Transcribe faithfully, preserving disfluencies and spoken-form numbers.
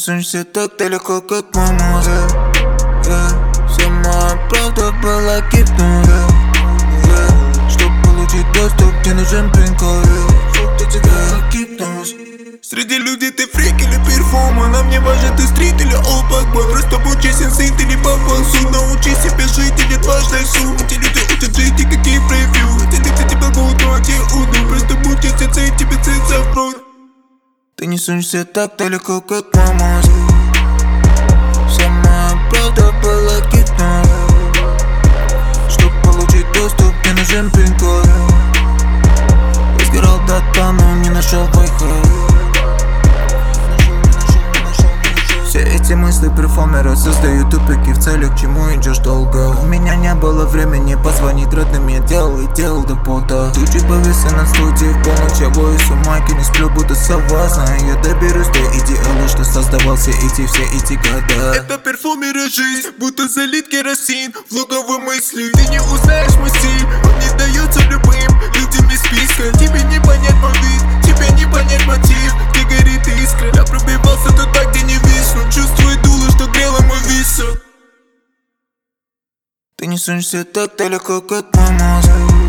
несешься так далеко, как мой мозг. yeah. Вся моя правда была гипнозом, yeah. Чтоб получить доступ, тебе нужен пин-код, yeah. Для тебя как гипноз. Среди людей ты фрик или перформа, нам не важно, ты стрит или олдбэкбой. Просто будь честен, сын, ты не попал в суд. Научи себя жить или дважды суд. Эти люди учат жить и какие превью. Эти люди тебя будут, но они уйдут. Просто будь честен, сын, тебе сын запрут. Ты несешься так далеко, как мой мозг. Вся моя правда была гипнозом. Чтоб получить доступ, мне нужен пин-код. Я сгорал дотла, но не нашел выход. Все эти мысли перформера создают тупики в целях, к чему идешь долго. У меня не было времени позвонить родным, я делал и делал до пота. Тучи повисли над студией в полночь, я вою с умайки, не сплю, будто сова. Знаю, я доберусь до идеала, что создавал все эти, все эти года. Это перформера жизнь, будто залит керосин в логово мысли. Ты не узнаешь мой стиль, он не дается любым людям из списка. Тебе не понять мой вид, тебе не понять мотив, где горит искра. Я пробивался туда, где не висну. Чувствую дуло, что грело мой висок. Ты несешься так далеко, как мой мозг.